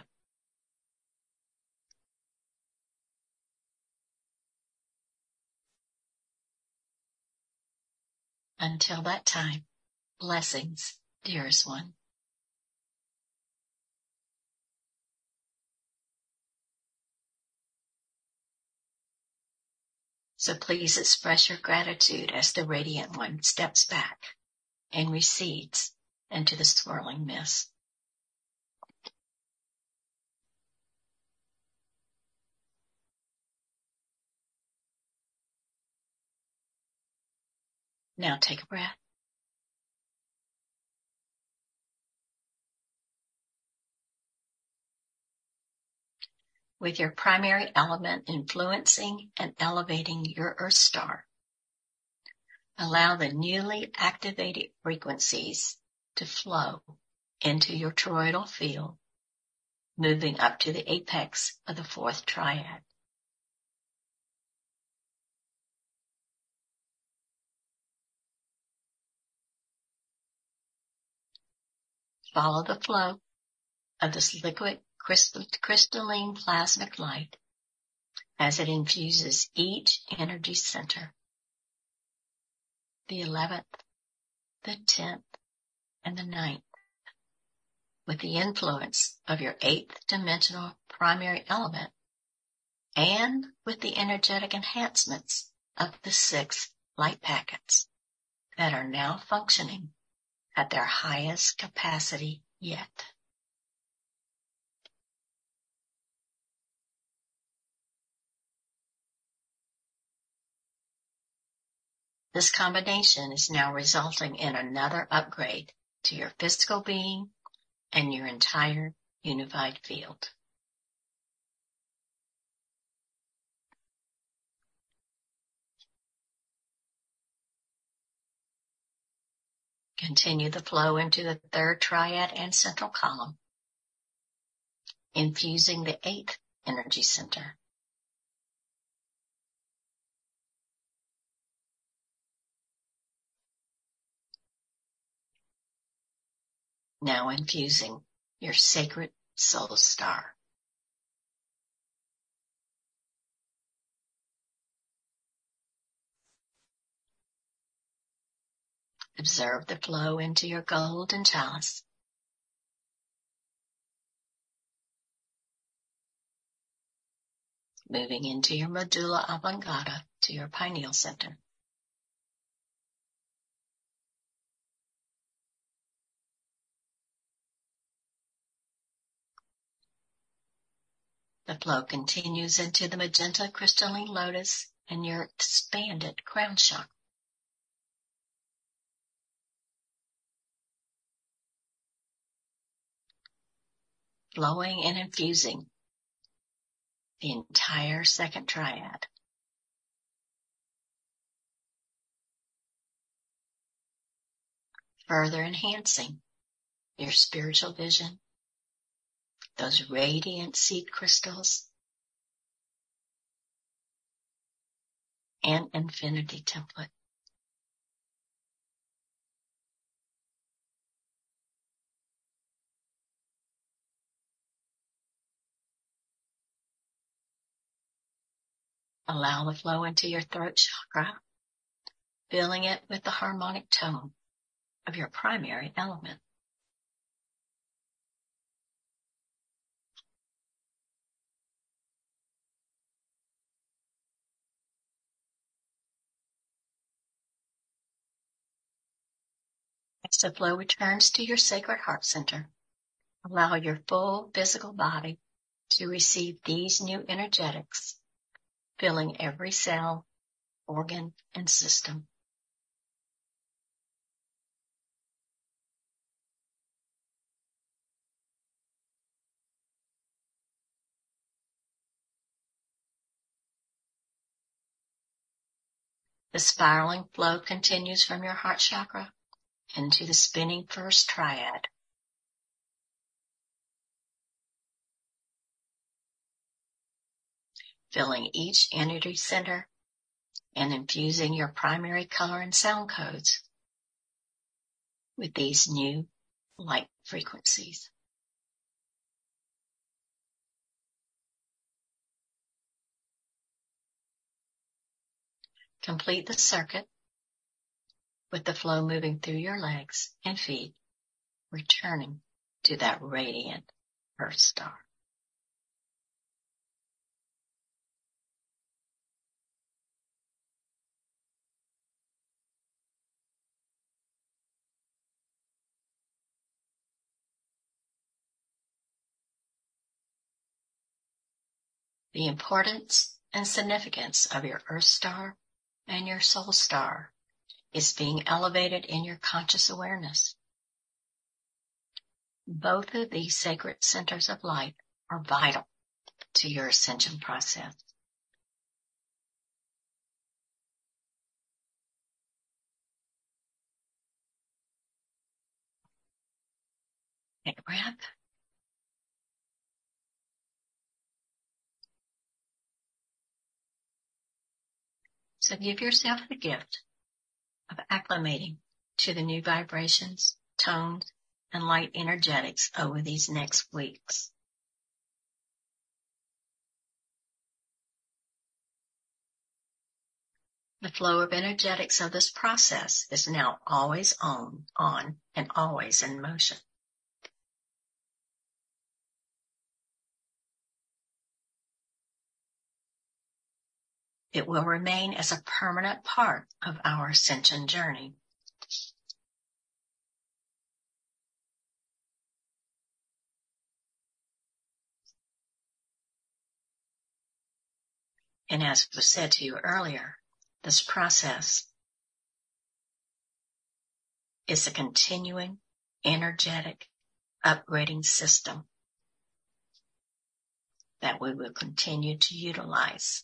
B: Until that time, blessings, dearest one. So please express your gratitude as the radiant one steps back and recedes into the swirling mist. Now take a breath. With your primary element influencing and elevating your Earth star, allow the newly activated frequencies to flow into your toroidal field, moving up to the apex of the fourth triad. Follow the flow of this liquid crystalline plasmic light as it infuses each energy center, the eleventh, the tenth, and the ninth, with the influence of your eighth dimensional primary element and with the energetic enhancements of the six light packets that are now functioning at their highest capacity yet. This combination is now resulting in another upgrade to your physical being and your entire unified field. Continue the flow into the third triad and central column, infusing the eighth energy center. Now infusing your sacred soul star. Observe the flow into your golden chalice. Moving into your medulla oblongata to your pineal center. The flow continues into the magenta crystalline lotus and your expanded crown chakra. Flowing and infusing the entire second triad. Further enhancing your spiritual vision, those radiant seed crystals, and infinity template. Allow the flow into your throat chakra, filling it with the harmonic tone of your primary element. As the flow returns to your sacred heart center, allow your full physical body to receive these new energetics, filling every cell, organ, and system. The spiraling flow continues from your heart chakra into the spinning first triad. Filling each energy center and infusing your primary color and sound codes with these new light frequencies. Complete the circuit with the flow moving through your legs and feet, returning to that radiant Earth star. The importance and significance of your Earth star and your soul star is being elevated in your conscious awareness. Both of these sacred centers of light are vital to your ascension process. Take a breath. So give yourself the gift of acclimating to the new vibrations, tones, and light energetics over these next weeks. The flow of energetics of this process is now always on, on, and always in motion. It will remain as a permanent part of our ascension journey. And as was said to you earlier, this process is a continuing, energetic, upgrading system that we will continue to utilize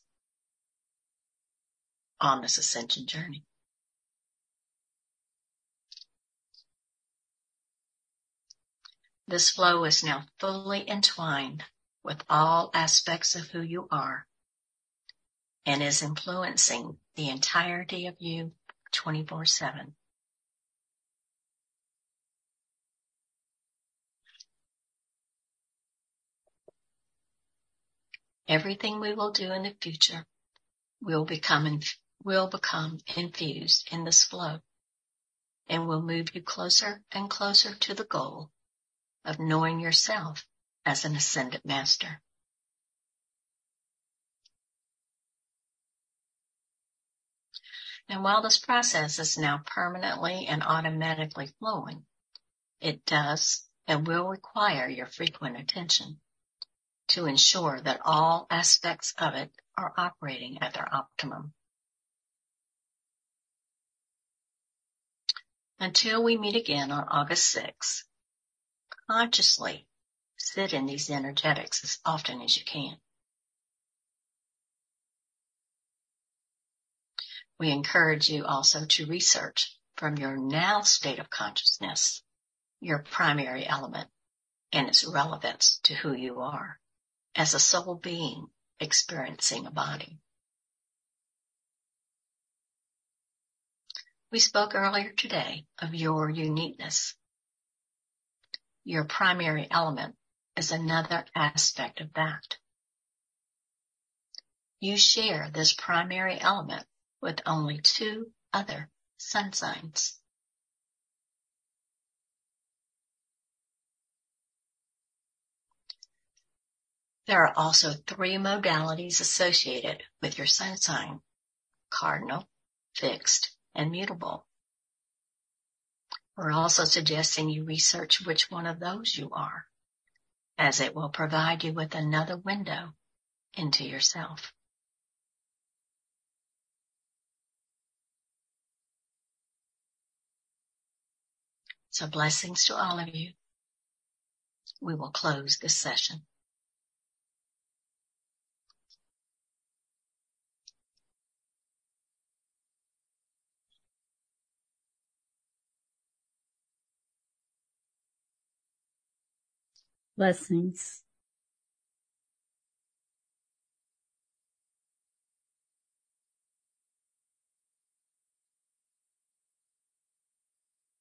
B: on this ascension journey. This flow is now fully entwined with all aspects of who you are and is influencing the entirety of you twenty-four seven. Everything we will do in the future will become, inf- will become infused in this flow and will move you closer and closer to the goal of knowing yourself as an ascended master. And while this process is now permanently and automatically flowing, it does and will require your frequent attention to ensure that all aspects of it are operating at their optimum. Until we meet again on August sixth, consciously sit in these energetics as often as you can. We encourage you also to research from your now state of consciousness your primary element and its relevance to who you are as a soul being experiencing a body. We spoke earlier today of your uniqueness. Your primary element is another aspect of that. You share this primary element with only two other sun signs. There are also three modalities associated with your sun sign: cardinal, fixed, and mutable. We're also suggesting you research which one of those you are, as it will provide you with another window into yourself. So blessings to all of you. We will close this session.
A: Blessings.